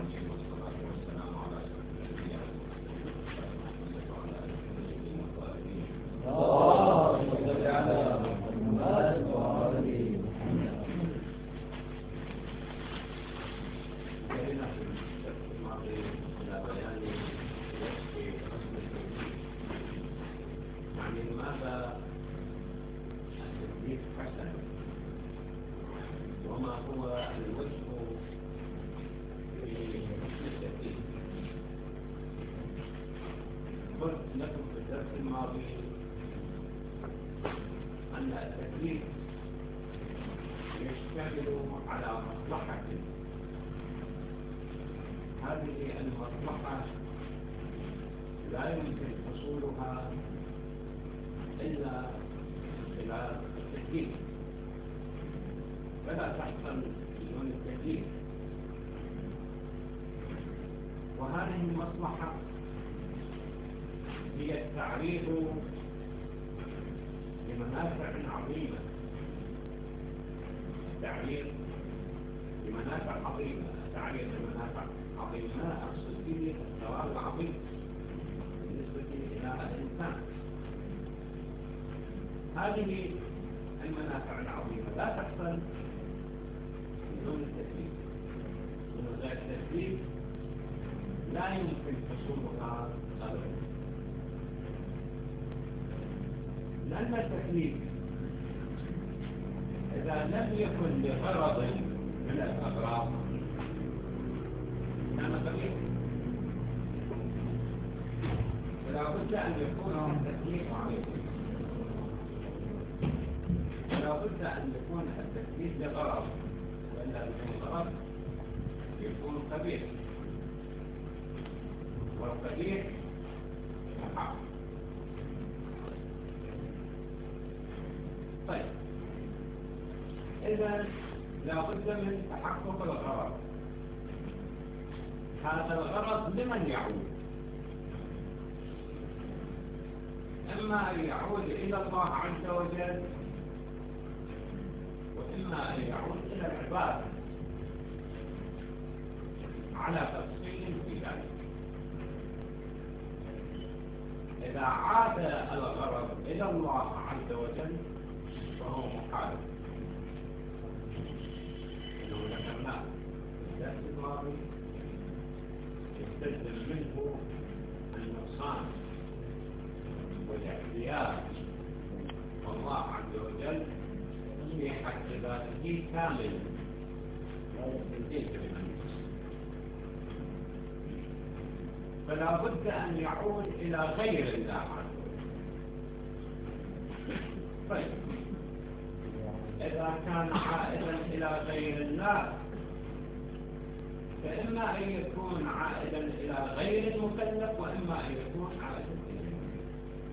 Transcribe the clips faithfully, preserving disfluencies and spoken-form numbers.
العالمين والصلاة والسلام على أشرف الأنبياء والمرسلين وعلى آله الطيبين الطاهرين. اللهم صل على محمد وآل محمد. انتهينا في الدرس الماضي إلى بيان وصف حسن التوحيد. يعني لماذا التوحيد حسن؟ وما هو الوجه في حسن التوحيد؟ قلت لكم في الدرس الماضي أن التكليف يشتمل على مصلحة. هذه المصلحة لا يمكن حصولها إلا خلال التكليف، فلا تحصل بدون التكليف. وهذه المصلحة هي التعريض لمنافع عظيمة، التعريض لمنافع عظيمة، التعريض لمنافع عظيمة أقصد به الثواب العظيم بالنسبة إلى الإنسان. هذه المنافع العظيمة لا تحصل بدون التكليف، من غير التكليف لا يمكن حصولها أبدا، لأن التكليف إذا لم يكن لغرض من الأغراض كان قليلا. فلا بد أن يكون التكليف عليكم، فلا بد أن يكون التكليف لغرض، وإلا بدون غرض يكون قبيح، والقبيح محال. طيب، إذا لا بد من تحقق الغرض. هذا الغرض لمن يعود؟ إما أن يعود إلى الله عز وجل، وإما أن يعود إلى العباد على تفصيل في ذلك. إذا عاد الغرض إلى الله عز وجل فهو محال، إنه ذكرناه في الدرس الماضي يستلزم منه النقصان والاعتياد، والله عز وجل في حق ذاته كامل لا يستلزم منه، فلا بد أن يعود إلى غير الله عز وجل. طيب، إذا كان عائدا إلى غير الله فإما أن يكون عائدا إلى غير المكلف، وإما أن يكون عائدا إلى المكلف،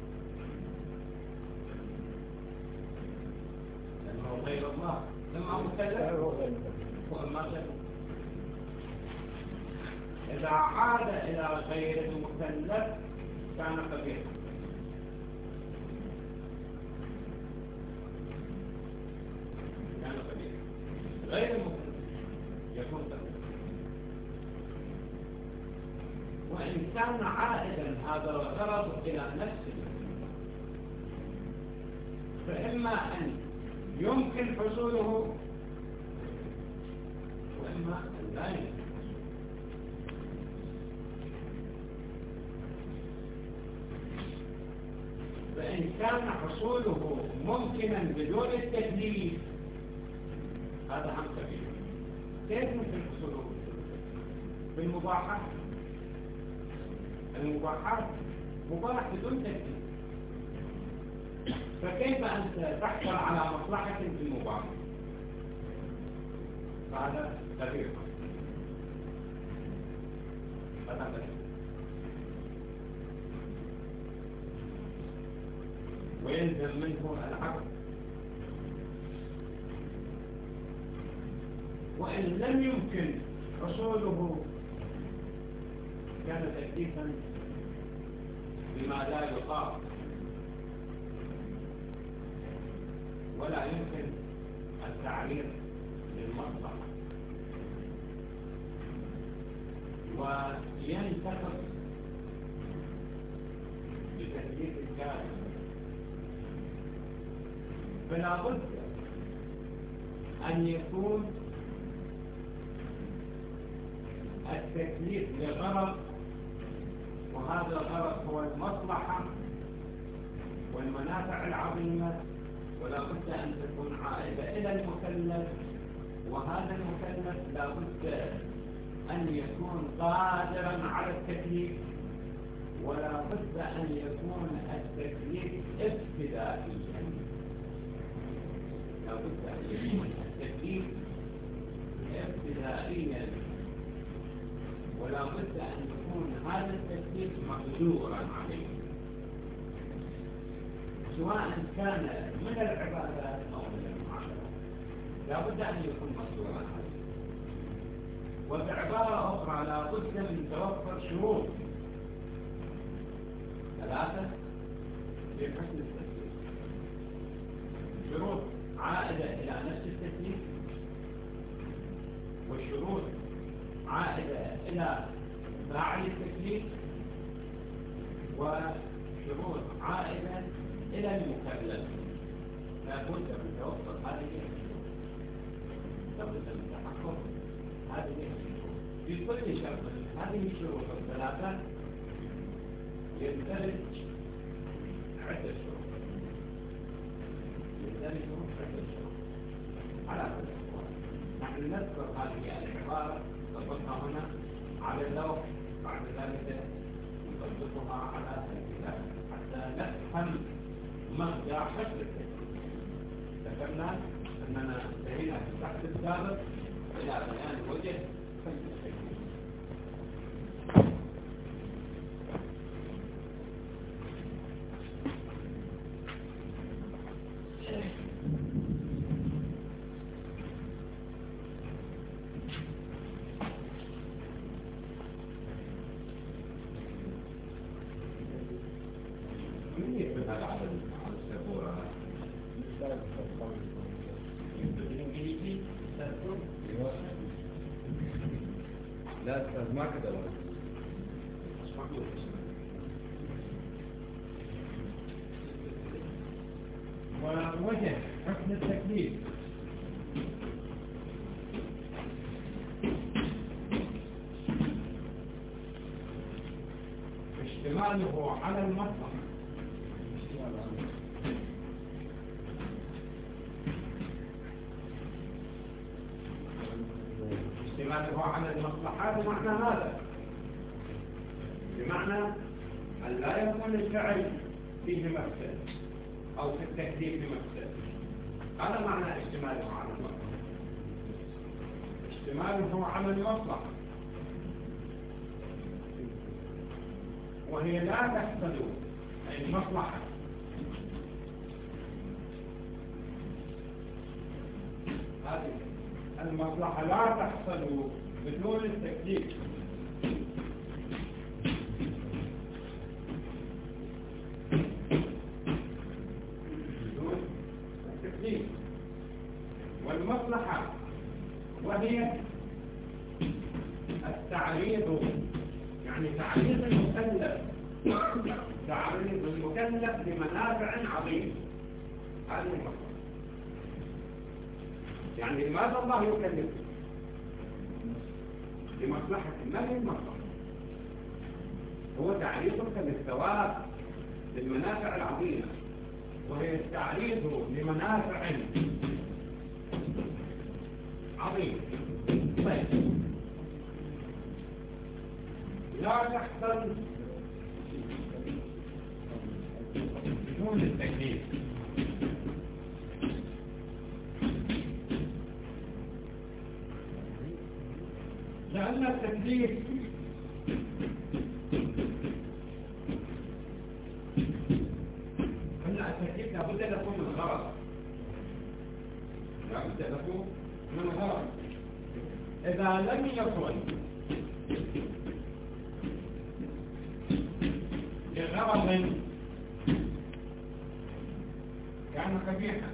لأنه غير الله إما مكلف وإما غير مكلف. إذا عاد إلى غير المكلف كان قبيحا، كان قبيحا. غير المكلف يكون قبيحا. وإن كان عائدا هذا الغرض إلى نفسه فإما أن يمكن حصوله وإما أن لا يمكن. فإن كان حصوله ممكنا بدون التكليف هذا هم كبير. كيف ممكن حصوله بالمباحات؟ المباحات مباح بدون تكليف، فكيف أنت تحصل على مصلحة في المباح؟ هذا كبير، هذا كبير. ويلزم منه العقل، وإن لم يمكن حصوله كان تكليفا بما لا يطاق، ولا يمكن التعريض للمصلحة. وينتقص بتكليف الكامل، فلا بد أن يكون التكليف لغرض، وهذا الغرض هو المصلحة والمنافع العظيمة، ولا بد أن تكون عائدة إلى المكلف، وهذا المكلف لا بد أن يكون قادرا على التكليف، ولا بد أن يكون التكليف ابتدائيا، لا بد أن يكون التكليف ابتدائيا، ولا بد أن يكون هذا التكليف مقدورا عليه، سواء كان من العبادات أو من المعاملات، لا بد أن يكون مقدورا عليه. وبعبارة أخرى لا بد من توفر شروط ثلاثة لحسن التكليف: شروط عائدة إلى نفس التكليف، وشروط عائدة إلى فاعل التكليف، وشروط عائدة إلى المكلف. لا بد من توفر هذه الشروط، لا بد من تحقق هذه الشروط في كل شرط. هذه الشروط الثلاثة يندرج عدة شروط، يندرج عدة شروط على كل الأحوال. نحن نذكر هذه العبارة نطبقها هنا على اللوح، بعد ذلك نطبقها على الكتاب حتى نفهم مبدأ حسب التكليف. ذكرنا أننا انتهينا في البحث السابق إلى بيان وجه حسب التكليف. لا أستاذ ما كده ولا ووجه حسن التكليف اشتماله على المصلحة، اشتماله على المصلحات بمعنى هذا، بمعنى أن لا يكون الفعل فيه مفسد أو في التكليف مفسد. هذا معنى اشتماله على المصلحة. اشتماله على المصلحة وهي لا تحصل، أي المصلحة هذه المصلحة لا تحصل بدون التكليف، بدون التكليف. والمصلحة وهي التعريض، يعني تعريض المكلف، تعريض المكلف لمنافع عظيمة. هذه المصلحة. يعني لماذا الله يكلف؟ لمصلحة. ما هي المصلحة؟ هو تعريضك للثواب للمنافع العظيمة، وهي التعريض لمنافع عظيمة. طيب، لا تحصل بدون التكليف، لأن التكليف أن التكليف لابد أن يكون من غرض، لابد أن يكون من غرض. إذا لم يكن لغرض كان قبيحا.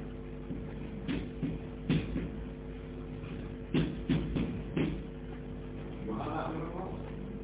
وهذا أمر واضح.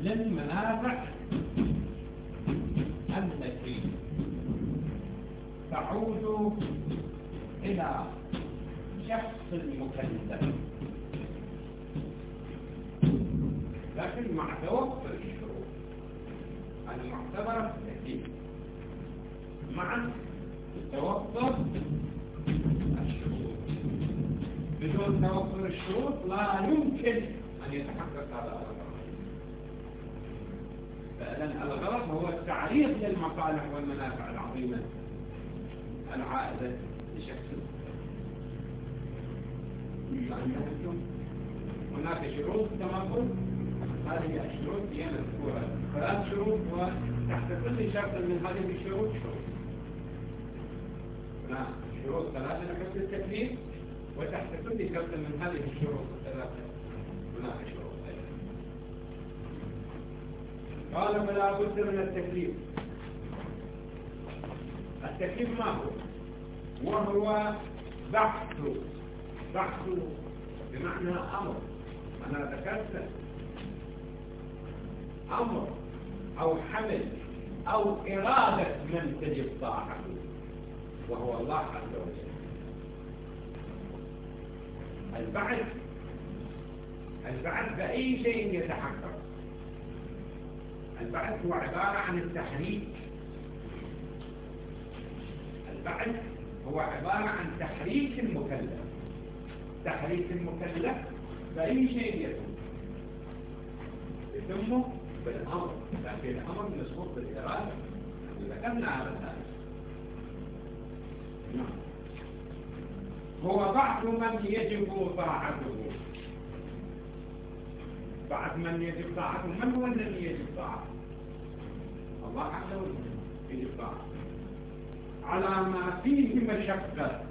للمنافع التي تعود إلى شخص المكلف، لكن مع توفر الشروط المعتبرة في التكليف، مع توفر الشروط. بدون توفر الشروط لا يمكن أن يتحقق هذا الغرض. فإذن الغرض هو التعريض للمصالح والمنافع العظيمة العائدة لشخص. هناك شروط كما قلت، هذه الشروط هي مذكورة ثلاث شروط، وتحت كل شرط من هذه الشروط شروط. هناك شروط ثلاثة لحفظ التكليف، وتحت كل شرط من هذه الشروط الثلاثة هناك شروط أيضا. قال فلا بد من التكليف. التكليف ما هو؟ وهو بحث بحث بمعنى أمر. أنا ذكرت أمر أو حمل أو إرادة من تجب طاعته، وهو الله عز وجل. البعث البعث بأي شيء يتحقق. البعث هو عبارة عن التحريك. البعث هو عبارة عن تحريك المكلف. تحريك المكلف بأي شيء يتم يتمه بالأمر، لكن الأمر مسبوق بالإرادة. ذكرنا على ذلك. هو بعث من يجب طاعته. بعث من يجب طاعته. من هو الذي يجب طاعته؟ الله عز وجل يجب طاعته على ما فيه مشقة.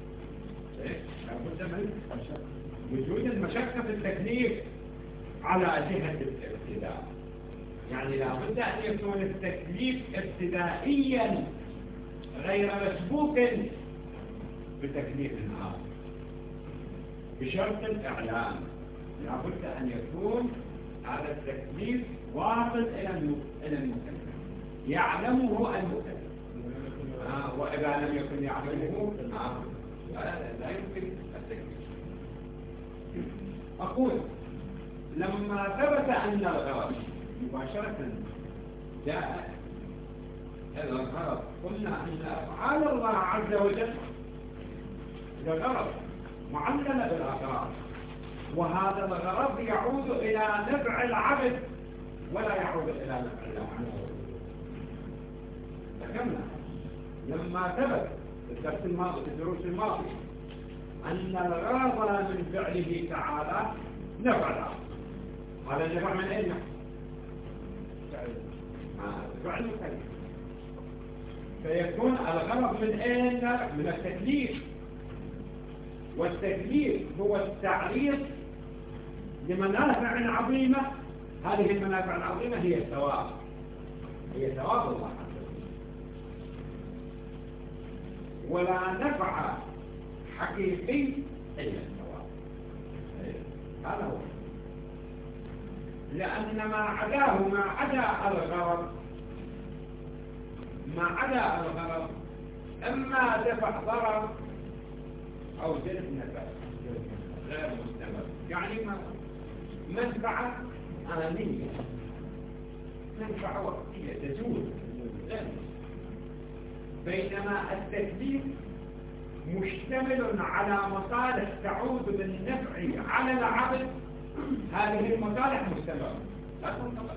لابد من وجود المشقة في التكليف على جهة الابتداء. يعني لابد أن يكون التكليف ابتدائيا غير مسبوق بتكليف آخر بشرط الإعلام. لابد أن يكون هذا التكليف واصل إلى المكلف، يعلمه المكلف. آه وإذا لم يكن يعلمه آه لا يمكن التكليف. أقول لما ثبت أن الغرض مباشرة جاء الغرض، قلنا أن أفعال الله عز وجل الغرض معللة بالأغراض، وهذا الغرض يعود إلى نفع العبد ولا يعود إلى نفع الله. ذكرنا لما ثبت في الدرس الماضي في الدروس الماضية أن الغرض من فعله تعالى نفع العبد. هذا النفع من أين؟ فعل المكلف. فيكون الغرض من أين؟ من التكليف. والتكليف هو التعريض لمنافع عظيمة. هذه المنافع العظيمة هي الثواب، هي ثواب الله عز وجل. ولا نفع حقيقي إلا الثواب. هذا هو. لأن ما عداه ما عدا الغرض ما عدا الغرض إما دفع ضرر أو جلب نفع غير مستمر. يعني منفعة آنية، منفعة وقتية تزول، بينما التكليف مشتمل على مصالح تعود بالنفع على العبد. هذه المصالح مستمرة لا تنقطع.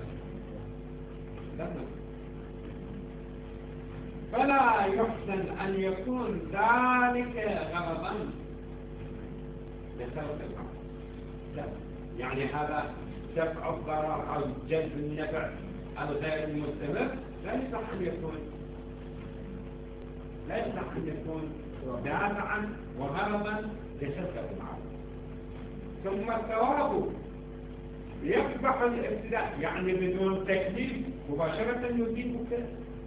فلا يحسن أن يكون ذلك غرضا لخلق الأمر. لا، يعني هذا دفع الضرر أو جلب النفع الغير المستمر لا يصح أن يكون لا يصح أن يكون دافعا وغرضا لخلق الأمر. ثم الثواب يقبح الابتداء، يعني بدون تكليف مباشرة يجيبك.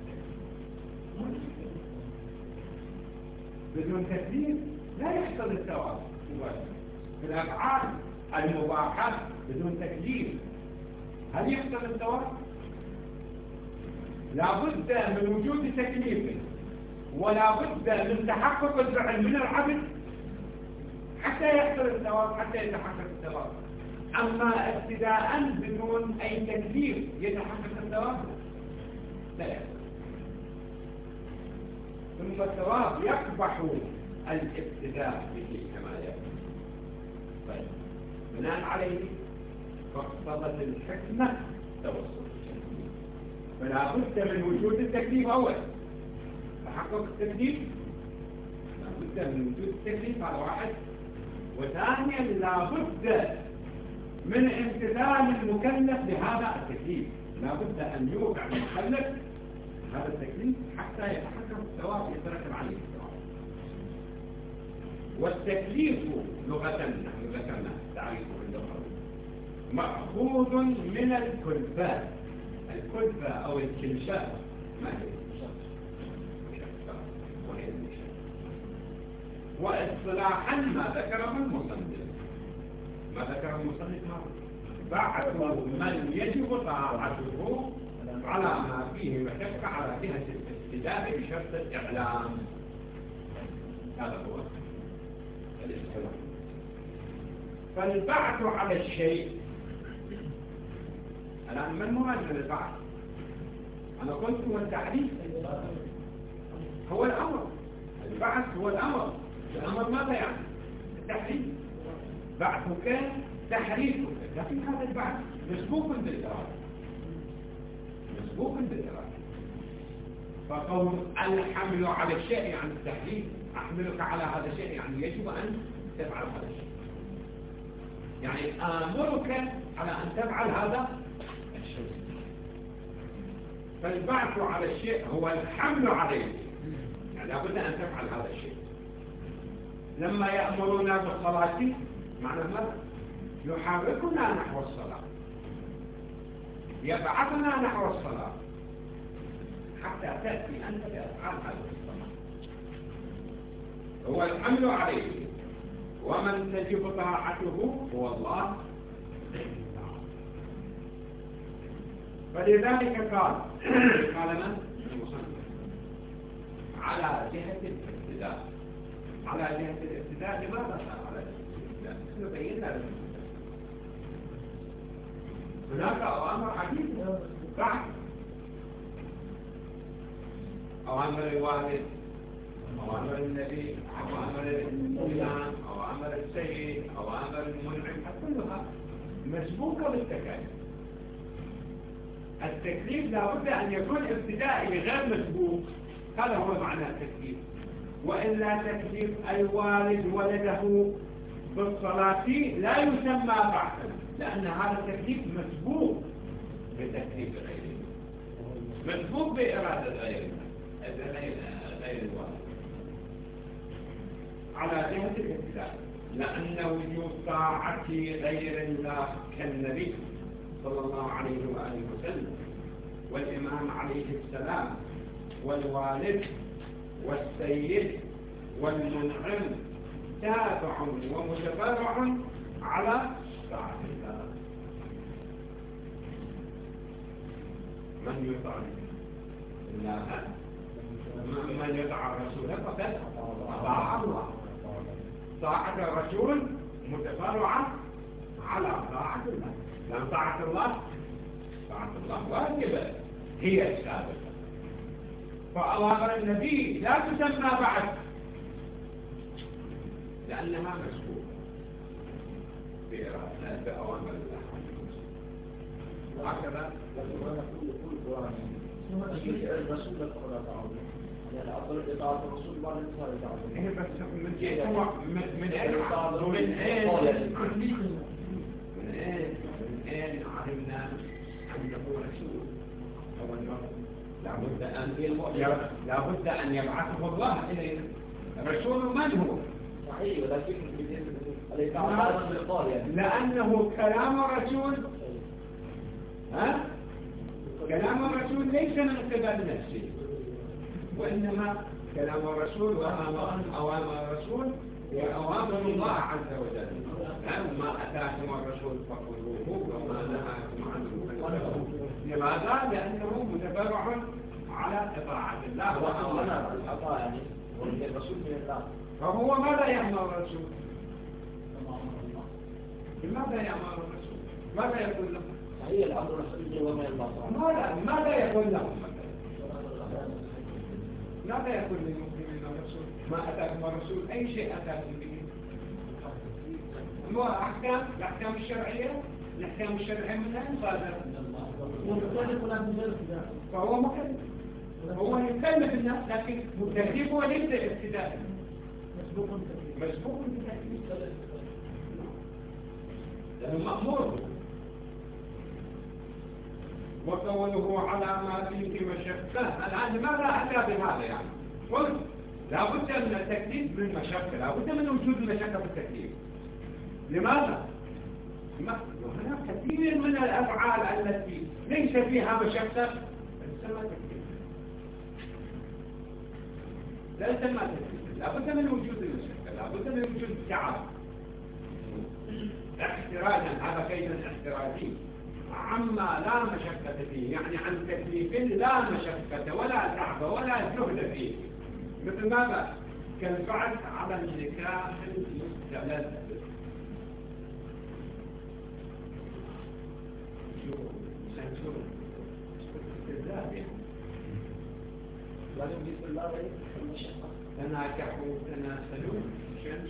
بدون تكليف لا يحصل الثواب مباشرة. في الأفعال المباحة بدون تكليف هل يحصل الثواب؟ لابد من وجود تكليف ولا بد من تحقق الفعل من العبد حتى يحصل الثواب، حتى يتحقق الثواب. أما ابتداء بدون أي تكليف يتحقق الثواب لا يحصل. ثم الثواب يقبح الابتداء به كما يقول. طيب بناء عليه فاقتضت الحكمة توسط التكليف، فلا بد من وجود التكليف أولا، تحقق التكليف لا بد من وجود التكليف على واحد، وثانيا لا بد من امتثال المكلف لهذا التكليف، لا بد أن يوقع المكلف هذا التكليف حتى يتحقق الثواب يترتب عليه الثواب. والتكليف لغة نحن ذكرنا تعريفه عند القول مأخوذ من الكلفة. الكلفة أو الكلشة ما هي واصطلاحا ما ذكره المصنف ما ذكر المصنف بعث من يجب طاعته على ما فيه مشقة على جهة الاستدامة بشرط الإعلام. هذا هو الاصطلاح. فالبعث على الشيء الآن من مراد من البعث؟ أنا قلت هو التحديث، هو الأمر. البعث هو الأمر. الأمر ماذا يعني؟ التحديث. بعثك تحريفك، لكن هذا البعث مسبوق بالإرادة، مسبوق بالإرادة. فقول الحمل على الشيء يعني التحريف، أحملك على هذا الشيء يعني يجب أن تفعل هذا الشيء، يعني آمرك على أن تفعل هذا الشيء. فالبعث على الشيء هو الحمل عليه، يعني لابد أن تفعل هذا الشيء. لما يأمرنا بالصلاة معنى ماذا؟ يحركنا نحو الصلاة، يبعثنا نحو الصلاة حتى تأتي أنت بأفعال هذه الصلاة. هو الحمل عليه، ومن تجب طاعته هو الله. فلذلك قال قال من؟ المصنف على جهة الابتداء. على جهة الابتداء لماذا قال على جهة الابتداء؟ نبينها لكم. هناك أوامر عديدة بعد أوامر الوالد، أوامر النبي، أوامر الإمام، أوامر السيد، أوامر المنعم، كلها مسبوقة بالتكاليف. التكليف لابد أن يكون ابتدائي غير مسبوق، هذا هو معنى التكليف. وإلا تكليف الوالد ولده بالصلاة لا يسمى بعثا، لأن هذا التكليف مسبوق بتكليف غيره، مسبوق بإرادة غيره غير الوالد. على جهة الابتداء، لأن وجود طاعة غير الله كالنبي صلى الله عليه وآله وسلم والإمام عليه السلام والوالد والسيد والمنعم تابع ومتبرع على طاعة الله. من يطاع الله من يطاع الرسول فقد أطاع الله. طاعة الرسول متبرعة على طاعة الله، لأن طاعة الله طاعة الله واجبة هي السابقة. فأوامر النبي لا تسمى بعد لأنها مسبوقة بإرادة بأوامر الله. وهكذا الرسول لك يعني أفضل إطاعة الرسول بعد إطاعة الرسول. هي بس من جهة من من أين من أين من أين من أين علمنا أنه رسول؟ أولا لابد أن لابد أن يبعثه الله إلينا. الرسول من هو؟ صحيح، ولكن الإطاعة بالقول لأنه كلام الرسول. ها؟ كلام الرسول ليس من قبل نفسه، وإنما كلام الرسول وأوامر الرسول وأوامر الله عز وجل. ما أتاكم الرسول فخذوه وما معناها معلوم. لماذا؟ لأنه متبرع على إطاعة الله وأنا العطاء يعني والرسول من الله. فهو ماذا يأمر الرسول؟ لماذا يأمر الرسول؟ ماذا يقول له؟ هي الأمر الحقيقي وما الله. ماذا ماذا يقول لهم؟ ماذا يقول للمؤمنين الرسول؟ ما أتاكم الرسول أي شيء أتاكم به؟ هو أحكام الأحكام الشرعية الأحكام الشرعية من أين صادرة؟ فهو مكلف. هو يكلف الناس لكن تكليفه ليس ابتداء مسبوق مسبوق بتكليف لأنه مأمور. وقوله على ما فيه مشقة. الآن لماذا أتى بهذا يعني؟ قلت لابد من التكليف من المشقة، لابد من وجود المشقة في التكليف. لماذا؟ هناك كثير من الأفعال التي ليس فيها مشقة تسمى تكليف. لا تسمى تكليف، لابد من وجود المشقة، لابد من وجود التعب. احتراجا، هذا كيد احتراجي عما لا مشقة فيه، يعني عن تكليف لا مشقة ولا تعب ولا جهد فيه. مثل ماذا؟ كالبعث على النكاح المستلذ. شو استلذاذ لكن بسم الله عليه المشقة. تناكحوا تناسلوا شنو؟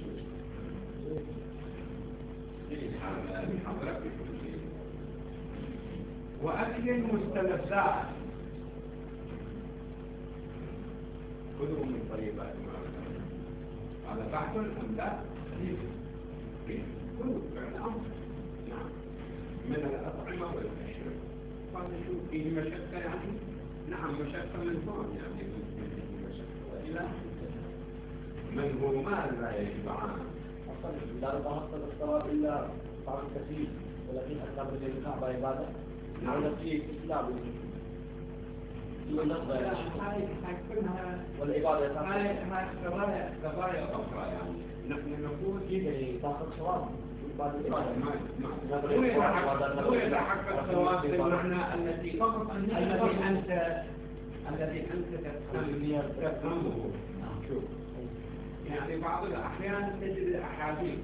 وأكل المستلذات خذوا من طيبات ما هذا بحث أم لا؟ كلوا فعل أمر. نعم من الأطعمة والأشرب. هذا شو فيه مشقة يعني؟ نعم مشقة من هون يعني مشقة وإلى من هو ما لا يشبعان. لا تحصل الصلاة إلا بعد كثير، ولكن أكثر من الكعبة عبادة. ولا في إسلام. والعبادة. هاي هاي قضايا قضايا أخرى يعني. نحن نقول إيه تأخذ ثواب بعد العبادة. ما ما. هو يتحقق الثواب بالمعنى التي فقط الذي أنت الذي أنت تفهمه. شوف. يعني بعض الأحيان تجد الأحاديث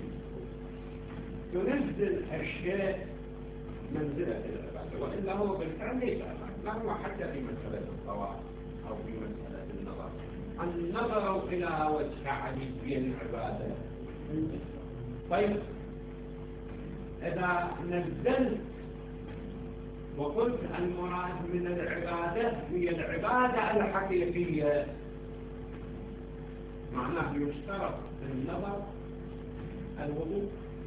تنزل الشيء منزلة العبادة، وإلا هو بالفعل ليس لا هو حتى في مسألة الطواف أو في مسألة النظر. النظر إلى وجه علي عبادة. طيب إذا نزلت وقلت المراد من العبادة هي العبادة الحقيقية، معناه يشترط النظر الوضوء.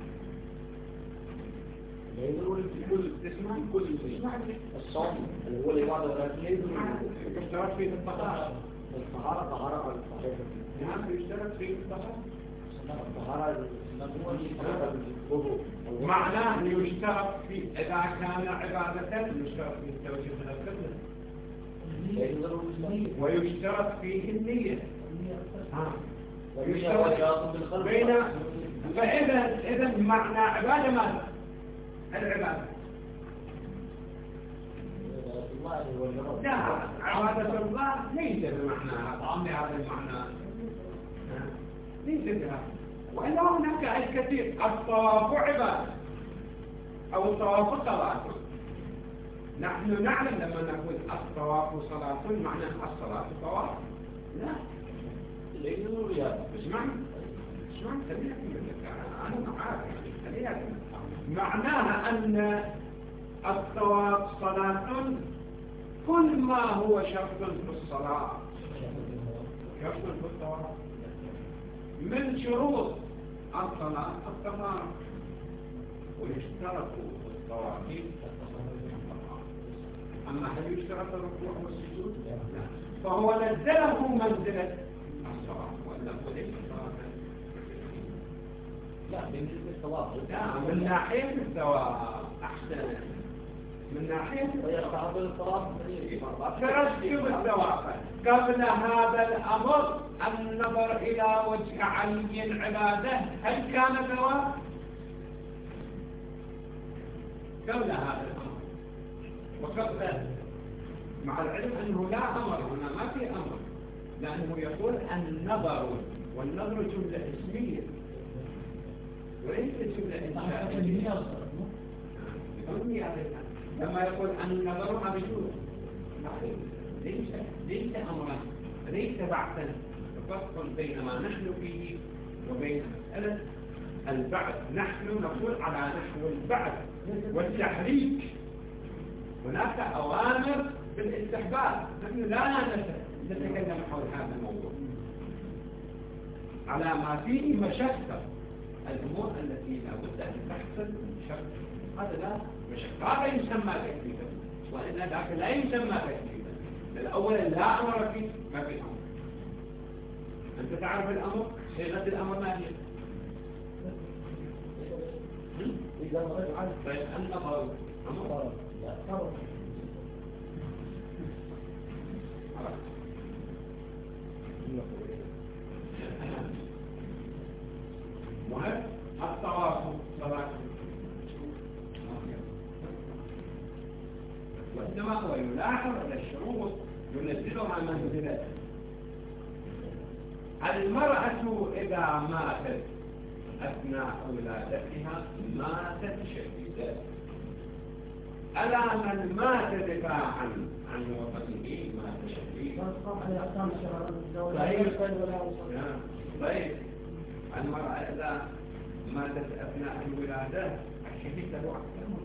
يقول كل تسمع كل الصوم اللي هو العبادة ولكن يشترط فيه الطهارة. الطهارة طهارة صحيحة. نعم يشترط فيه الطهارة. الطهارة الوضوء. معناه يشترط فيه إذا كان عبادة يشترط فيه التوجه من القبلة. ويشترط فيه النية. ها. ويشترط بين فإذا إذا معنى عبادة ماذا؟ العبادة. لا عبادة الله ليس بمعنى طعام هذا المعنى. ليس بها. وإلا هناك الكثير. الطواف عبادة أو الطواف صلاة. نحن نعلم لما نقول الطواف صلاة معنى الصلاة طواف. لا ليس رياضة. اسمعني اسمعني خلينا أنا معاك خلينا معناها أن الطواف صلاة كل ما هو شرط في الصلاة شرط في الطواف من شروط الصلاة الطهارة. ويشترط في الطواف أما هل يشترط الركوع والسجود؟ لا. فهو نزله منزلة الصلاة ولا وليس صلاة. لا بالنسبة للثواب. لا من ناحية الثواب أحسن. من ناحية ويقع بالصلاة ترتب الثواب. قبل هذا الأمر النظر إلى وجه علي عبادة هل كان ثواب؟ قبل هذا الأمر وقبل، مع العلم أنه لا أمر هنا، ما في أمر، لأنه يقول النظر، والنظر جملة اسمية وليس جملة إنشائية. لما يقول النظر ما بيجوز، ليس ليس أمرا، ليس بعثا. فرق بين ما نحن فيه وبين مسألة البعث. نحن نقول على نحو البعث والتحريك، هناك أوامر بالاستحباب، نحن لا نتكلم حول هذا الموضوع على ما فيه مشقة. الأمور التي لا بد أن تحصل مشقة، هذا لا مشقة، هذا يسمى تكليفا، وإن ذاك لا يسمى تكليفا. الأول لا أمر فيه، ما في أمر. أنت تعرف الأمر، صيغة الأمر ما هي؟ إذا رجع طيب النظر أمر لا أمر. مهم التواصل صلاة، وإنما هو يلاحظ على الشروط ينزلها منزلته. المرأة إذا ماتت أثناء ولادتها ماتت شهيدة. ألا من مات دفاعا عن وطنه مات شهيدا. طيب المرأة إذا ماتت أثناء الولادة الشهيد له أحكام،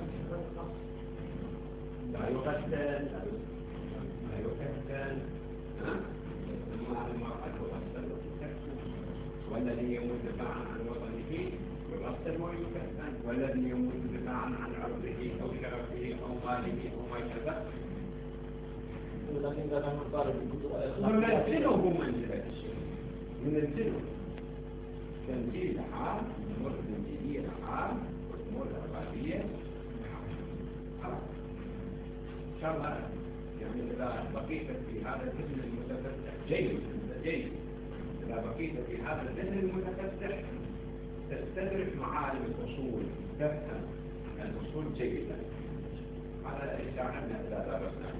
لا يقتل لا يقتل أما المرأة تغسل وتكسر، والذي يموت دفاعا عن وطنه يغسل ويكسر، والذي يموت دفاعا عن عرضه أو شرفه أو ماله أو ما شابه ننزله منزلة الشيء، ننزله تنزيل حال، أمور تنزيلية حال، أمور أربابية حال. إن شاء الله يعني إذا بقيت في هذا الذهن المتفتح جيد جيد، إذا بقيت في هذا الذهن المتفتح تستدرك معالم الأصول، تفهم الأصول جيدا. هذا يساعدنا إذا درسنا.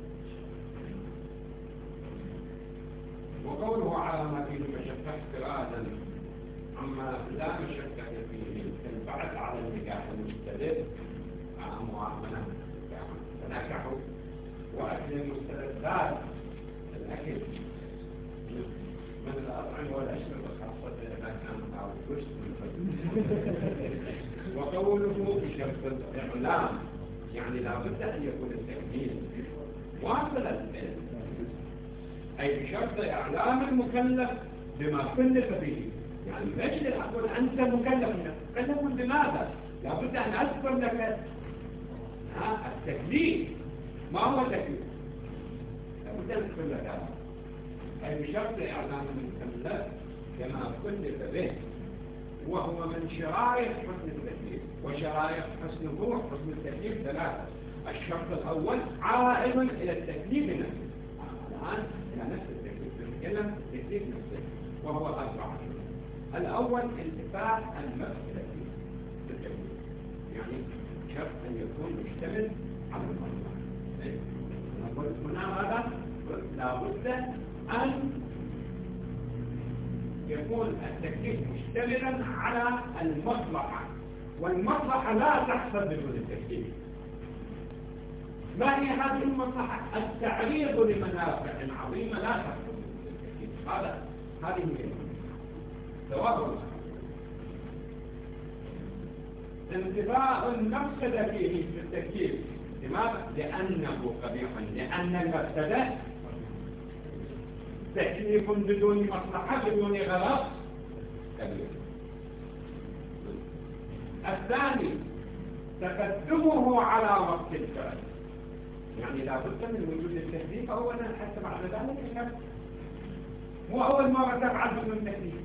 وقوله على ما فيه مشقة احترازا عما لا مشقة فيه كالبعث على النكاح المستدر، معاملة تناكحوا وأكل المستلذات، الأكل من الأطعمة والأشربة خاصة إذا كان مع الوسط. وقوله بشرط الإعلام يعني لا بد أن يكون التكليف واصلا، أي بشرط إعلام المكلف بما كلف به. يعني ليش أقول أنت مكلف؟ مكلف بماذا؟ لا بد أن أذكر لك التكليف. ما هو تكليف؟ لا بد أن أذكر لك هذا، أي بشرط إعلام المكلف كما كلف به، وهو من شرائط حسن التكليف. وشرائط حسنه حسن التكليف ثلاثة. الشرط الأول عائد إلى التكليف نفسه، الآن إلى نفس التكليف، نتكلم التكليف نفسه، وهو أربعة. الأول انتفاع المسألة بالتكليف، يعني شرط أن يكون مشتمل على المصلحة. نقول هنا ماذا؟ لا بد أن يكون التكليف مشتملا على المصلحة، والمصلحة لا تحصل بدون التكليف. ما هي هذه المصلحة؟ التعريض لمنافع عظيمة لا تحصل بدون التكليف. هذا هذه هي سواء انتفاء المفسدة فيه في التكليف. لماذا؟ لأنه قبيح، لأن المفسدة تكليف بدون مصلحة بدون غرض كبير. الثاني تقدمه على وقت الفعل، يعني لا بد من وجود التكليف أولا حتى بعد ذلك الشرط. مو أول مرة تفعل بدون تكليف،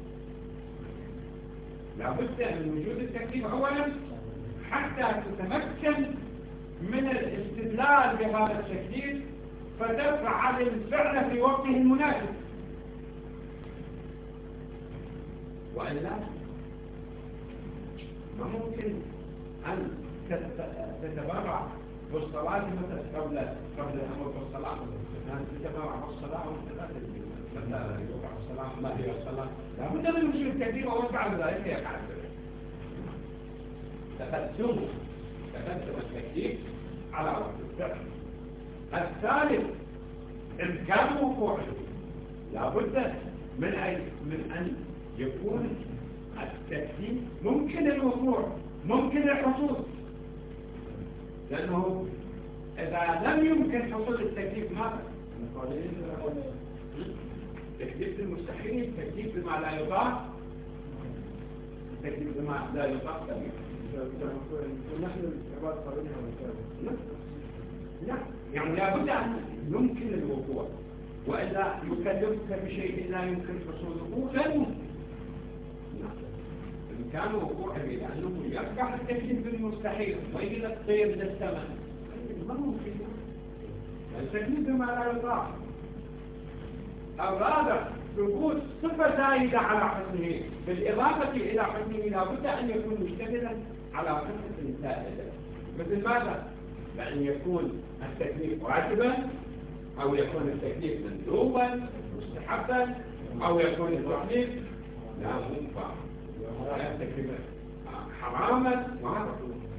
لا بد من وجود التكليف أولا حتى تتمكن من الاستدلال بهذا التكليف فتفعل الفعل في وقته المناسب، وإلا ما ممكن أن تتبرع بالصلاة مثلا قبل قبل الأمر بالصلاة تتبرع بالصلاة وأنت لا تدري لا يوقع الصلاة ما هي الصلاة لا بد من وجود التكليف ووقع ذلك يقع تقدم تقدم التكليف على وقت الفعل. الثالث إمكان وقوعه لا بد من أن من أن يكون التكليف ممكن الوقوع ممكن الحصول، لأنه إذا لم يمكن حصول التكليف ماذا؟ تكليف المستحيل، تكليف بما لا يطاق، تكليف بما لا يطاق ونحن عباد قرنها ونكامل لا، يعني لابد أن يمكن الوقوع، وإلا يكلفك بشيء لا يمكن حصوله غير ممكن. إمكان وقوعه لأنه يرجع التكليف بالمستحيل ويجد الطير للثمن ما ممكن. التكليف بما لا يطاق. الرابع ثبوت صفة زائدة على حسنه، بالإضافة إلى حسنه لابد أن يكون مشتملا على صفة زائدة. مثل ماذا؟ بأن يكون التكليف واجبا، أو يكون التكليف مندوبا مستحبا، أو يكون التكليف لا منفع ولا التكليف حراما، وهذا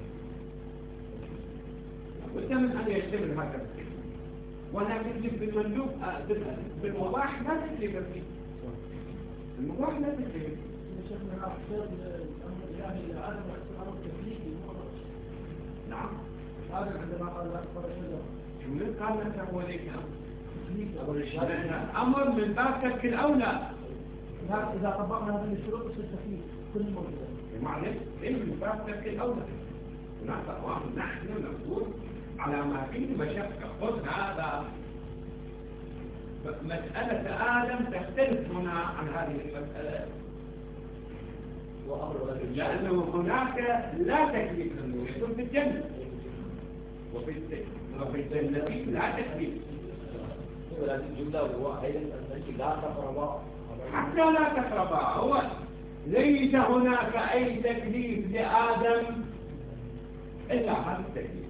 لابد من أن يشتمل هذا التكليف. ولكن بالمندوب بالمباح لا تكليف فيه، المباح لا تكليف. شيخنا أحسن الأمر الإلهي إلى عدم احترام التكليف نعم. هذا عندما قال أكبر الشجرة من قال لك هو ليك أمر من باب ترك الأولى. إذا طبقنا هذه الشروط يصير تكليف كل موجودة. معلش إيه من باب ترك الأولى؟ هناك أقوام نحن نقول على ما فيه مشقة. خذ هذا مسألة آدم تختلف هنا عن هذه المسألة، لأنه هناك لا تكليف للنور يكون في الجنة، وفي الجنة لا تكليف. حتى لا تقربا، هو ليس هناك أي تكليف لآدم إلا هذا التكليف.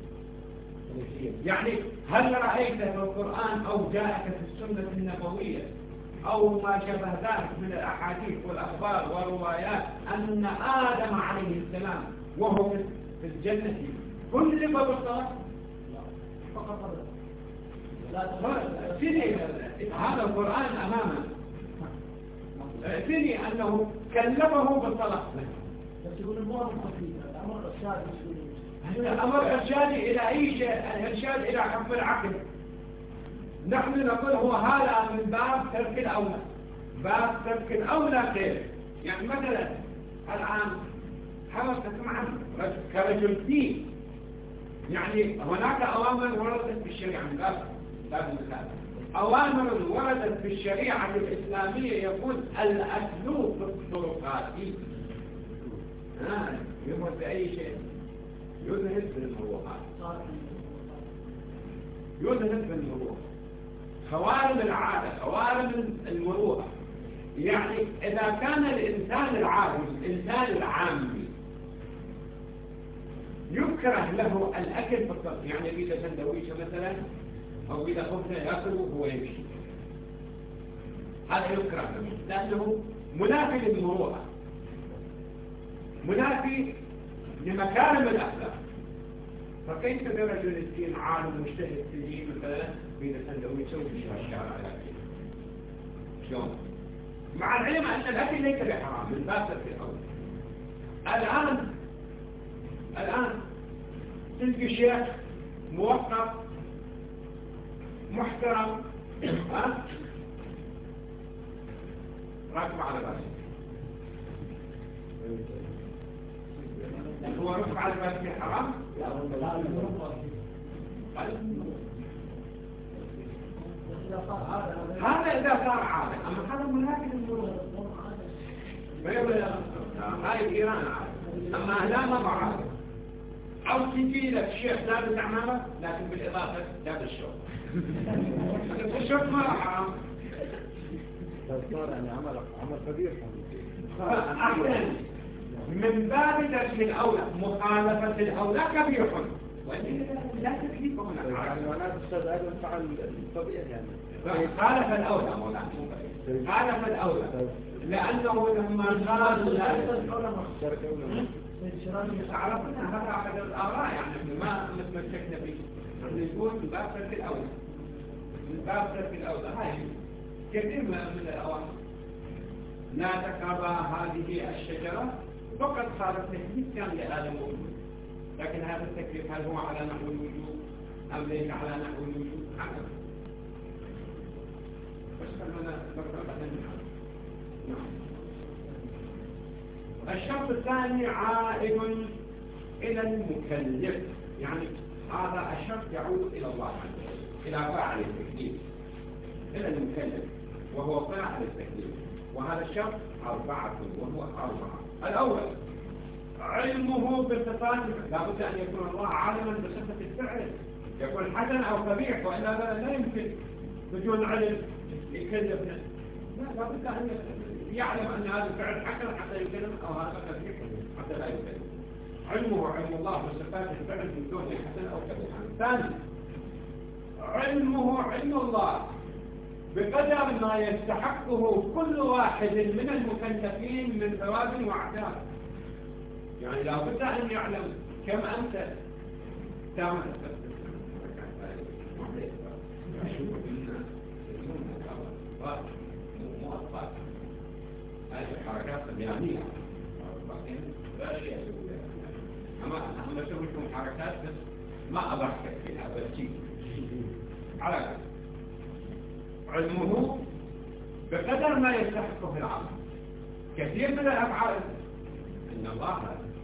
يعني هل رأيت في القرآن أو جاءك في السنة النبوية أو ما شابه ذلك من الأحاديث والأخبار والروايات أن آدم عليه السلام وهو في الجنة كلف بالصلاة؟ فقط هذا القرآن أمامنا ثاني أنه كلفه بالصلاة. بس يقول المؤمن خفيف الأمر الإرشاد الأمر إرشادي إلى أي شيء، الإرشاد إلى حفظ العقل. نحن نقول هو هذا من باب ترك الأولى، باب ترك الأولى خير. يعني مثلا الآن حرصت معا كرجل دين، يعني هناك أوامر وردت في الشريعة من باب باب المثال، أوامر وردت في الشريعة الإسلامية يقول الأكل في الطرقات يمر بأي شيء يذهب بالمروحات، يذهب بالمروح، خوارم العادة، خوارم المروءة. يعني إذا كان الإنسان العادي الإنسان العامي يكره له الأكل في الطرق، يعني إذا سندويشة مثلا أو إذا خبزة يأكل وهو يمشي، هذا يكره له لأنه منافي للمروءة، منافي لمكارم الأخلاق. فكيف برجل الدين عالم مجتهد في الدين مثلا إذا سندويشة ويمشي على الشارع يأكل؟ شلون؟ مع العلم أن الأكل ليس بحرام من باب في الأول. الآن الآن تلقي شيخ موقف محترم ها راكب على راسه، هو ركب على راسه حرام؟ هذا إذا صار عادة، أما هذا منافي للمروءة. هاي إيران عادة، أما هنا ما بعادة. أو تجي لك شيخ لابس عمامة لكن بالإضافة لابس الشوق. الشوق ما حرام. صار يعني عمل عمل كبير. أحسن من باب ترك الأولى. مخالفة الأولى كبير لا تكليف هنا. يعني معناته أستاذ هذا فعل الطبيعي يعني. خالف الأولى مولانا. خالف الأولى لأنه لما قال لا عرفنا هذا أحد الآراء يعني ما متمسكنا به. نقول من باب ترك الأولى. من باب ترك الأولى هاي كثير من الأوامر. لا تقربا هذه الشجرة فقط صار التكليف كان لآدم موجود. لكن هذا التكليف هل هو على نحو الوجود أم ليس على نحو الوجود؟ حسب. بس خلونا نذكر بعدين. الشرط الثاني عائد إلى المكلف. يعني هذا الشرط يعود إلى الله عز وجل، إلى فاعل التكليف، إلى المكلف وهو فاعل التكليف. وهذا الشرط أربعة وهو أربعة. الأول علمه بصفات. لا بد أن يكون الله عالما بصفة الفعل، يكون حسن أو قبيح، وإلا لا يمكن بدون علم يكلفنا. لا لا بد أن يعلم أن هذا الفعل حسن حتى يكلم أو هذا قبيح حتى لا يكلم. علمه علم الله بصفات الفعل من دون حسن أو قبيح. ثاني علمه علم الله بقدر ما يستحقه كل واحد من المكلفين من ثواب وعذاب. يعني لا بد أن يعلم كم أنت تعمل. مؤقت هذه الحركات البيانية أما أنا أسوي لكم حركات بس ما أضحك فيها بس على علمه بقدر ما يستحقه في العمل. كثير من الأفعال إن الله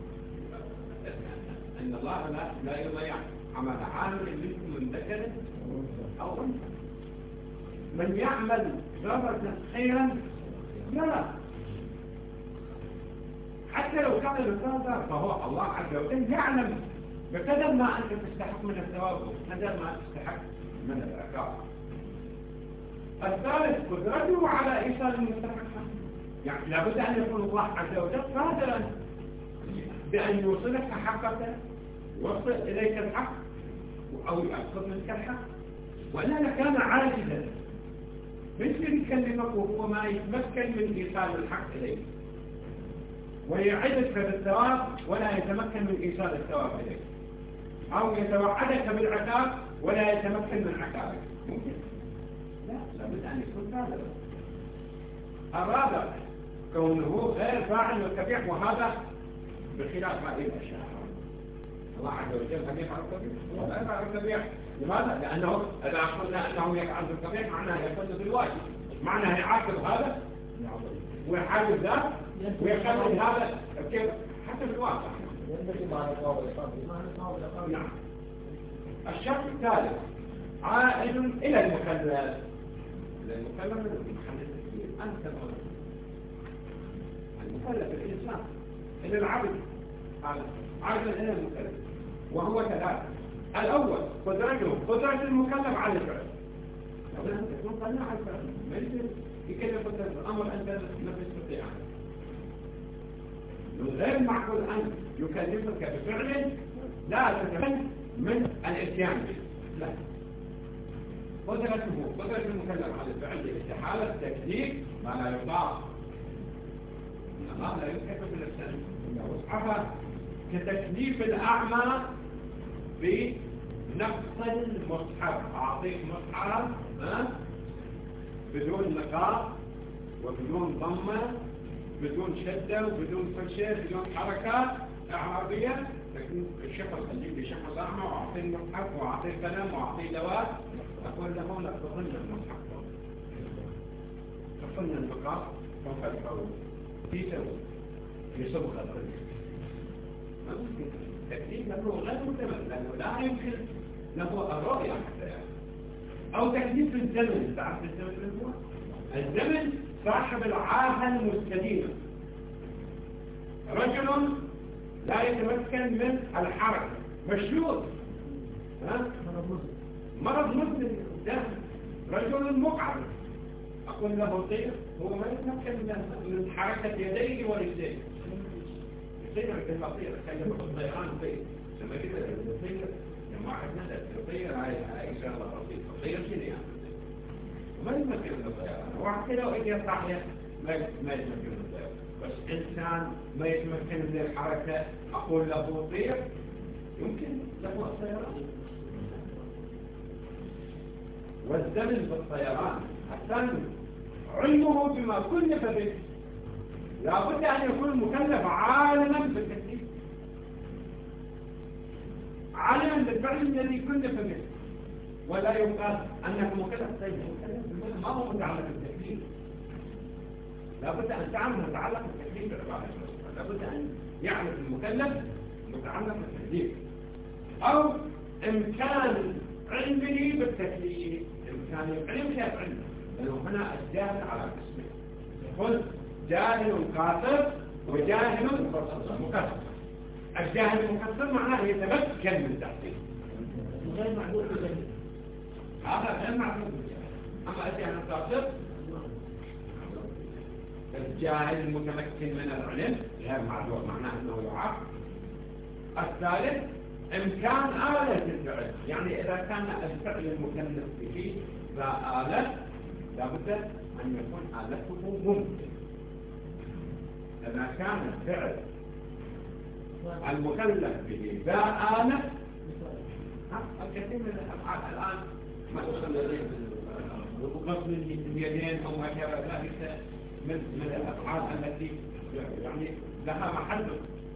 إن الله لا لا يضيع عمل عامل منكم من ذكر أو أنثى. من يعمل ذرة خيرا يرى حتى لو كان الإنسان فهو الله عز وجل يعلم بقدر ما أنت تستحق من الثواب وبقدر ما تستحق من العقاب. الثالث قدرته على إيصال المستحق. يعني لابد أن يكون الله عز وجل قادرا بأن يوصلك حقك، يوصل إليك الحق أو يأخذ منك الحق. وإلا لكان عاجزا مثل يكلمك وهو ما يتمكن من إيصال الحق إليك، ويعدك بالثواب ولا يتمكن من إيصال الثواب إليك، أو يتوعدك بالعقاب ولا يتمكن من عقابك. ممكن؟ لا، لابد أن يكون قادرا. الرابع كونه غير فاعل وكبيح، وهذا بخلاف هذه الأشياء. الله عز وجل هل يفعل الكبيح؟ ولا يفعل الكبيح. لماذا؟ لأنه إذا قلنا أنه يفعل الكبيح معناه يفعل بالواجب، معناه يعاقب هذا ويحارب ذا ويخلي هذا كيف حتى بالواقع. نعم. الشرط الثالث عائد إلى المكلف. المكلف المكلف أنت المكلف الإنسان إلى العبد عائد إلى المكلف، وهو ثلاثة. الأول قدرته قدرة المكلف على الفعل. لو أنت تكون قلنا على الفعل ما يصير يكلف الأمر أنت ما تستطيع. من غير معقول أن يكلفك بفعل لا تتمكن من الاتيان به. لا. قدرته قدرة المكلف على الفعل استحالة تكليف ما لا يطاق. إن الله لا يكلف بالإحسان وصحفه كتكليف الأعمى بنقص المصحف. أعطيك مصحف بدون نقاط وبدون ضمة بدون شدة وبدون فرشة بدون حركات إعرابية، لكن الشخص اللي بشخص الأعمى وأعطيه المصحف وأعطيه قلم وأعطيه دوات أقول له لا تظن المصحف تظن النقاط فوق الحروف في سوء يصبغ الرجل. ما ممكن تكليف له غير مكتمل لأنه لا يمكن له الرؤية حتى يعني. أو تكليف الزمن. تعرف الزمن هو الزمن صاحب العاهة المستديمة. رجل لا يتمكن من الحركة مشلول ها؟ مرض مزمن ده رجل مقعد أقول له طير هو ما يتمكن من حركة يديه ورجليه يطير كلمة طير تكلم بالطيران طير لما كده يطير لما واحد نزل يطير هاي هاي شغلة بسيطة طير شنو يعني وما يمكن من الطيران واحد كده وإجي يطلع ما ما يتمكن من الطيران بس إنسان ما يتمكن من الحركة أقول له طير يمكن له الطيران. والزمن بالطيران الثاني علمه بما كلف به لابد أن يكون مكلف عالما بالتكليف عالما بالفعل الذي كلف به ولا يقال أنك مكلف طيب مكلف ما هو متعلق بالتكليف لابد أن تعلم متعلق بالتكليف بالعبادة لابد أن يعرف المكلف متعلق بالتكليف أو إمكان علمه بالتكليف إمكان العلم كيف علمه لأنه هنا الجاهل على قسمين يقول جاهل كافر وجاهل مكسر الجاهل المكسر معناه يتمكن من تحصيل غير معلوم بالجهل هذا غير معلوم بالجهل أما الجاهل الكافر الجاهل المتمكن من العلم غير معلوم معناه أنه يعاق. الثالث إمكان آلة الفعل يعني إذا كان الفعل المكلف به ذا آلة لابد أن يكون آلته ممكن. إذا كان الفعل المكلف به ذا آلة الكثير من الأفعال الآن ما تصل بغض اليدين أو ما شابه ذلك من من الأفعال التي يعني لها محل.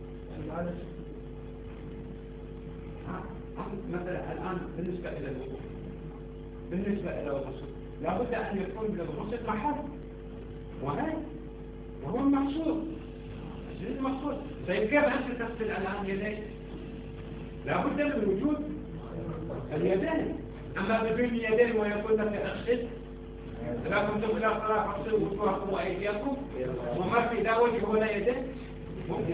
مثلا الآن بالنسبة إلى الوضوء بالنسبة إلى الغسل لابد أن يكون للغسل محل وهي وهو المقصود الشيء المقصود. طيب كيف أنت تغسل الآن يديك؟ لابد من وجود اليدين. أما بدون اليدين ويقول لك اغسل إذا كنتم إلى صلاة فاغسلوا وجوهكم وأيديكم وما في لا وجه ولا يدين ممكن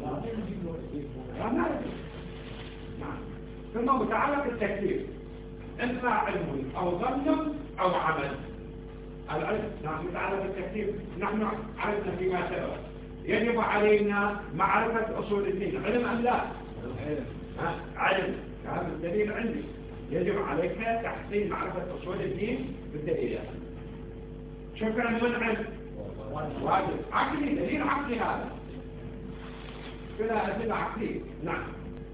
نعم. ثم متعلق التكليف إما علم أو ظن أو عمل. العلم نعم متعلق التكليف نحن عرفنا فيما سبق يجب علينا معرفة أصول الدين علم أم لا؟ علم هذا الدليل عندي يجب عليك تحصيل معرفة أصول الدين بالدليل. شكرا من علم واجب عقلي دليل عقلي هذا كلها أدلة عقلية. نعم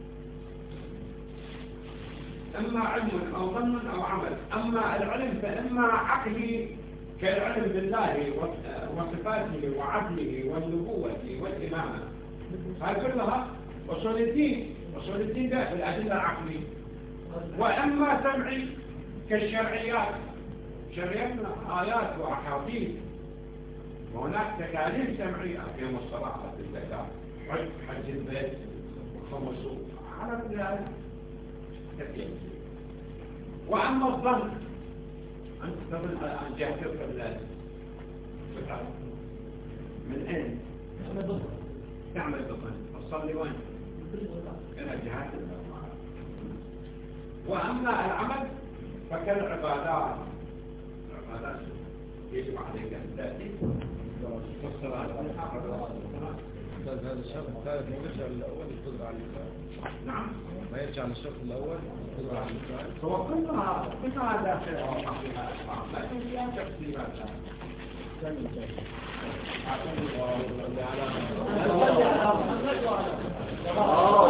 إما علم أو ظن أو عمل. أما العلم فإما عقلي كالعلم بالله وصفاته وعدله والنبوة والإمامة هذه كلها أصول الدين. أصول الدين ده الأدلة العقلية. وإما سمعي كالشرعيات شرعياتنا آيات وأحاديث وهناك تكاليف سمعية أقيم الصلاة الزكاة حج حج البيت وخمس على ذلك كثير. وأما الظن أنت تظن الآن جهتك بالله من أين؟ تعمل بالظن تصلي وين؟ إلى جهات الله. وأما العمل فكالعبادات العبادات يجب عليك أن تأتي والصلاة هذا الشرط الثالث ما يرجع للأول القدرة على الإفعال. نعم ما يرجع للشرط الأول القدرة على الإفعال. هو كلها كلها داخل لكن فيها تفسيرات. على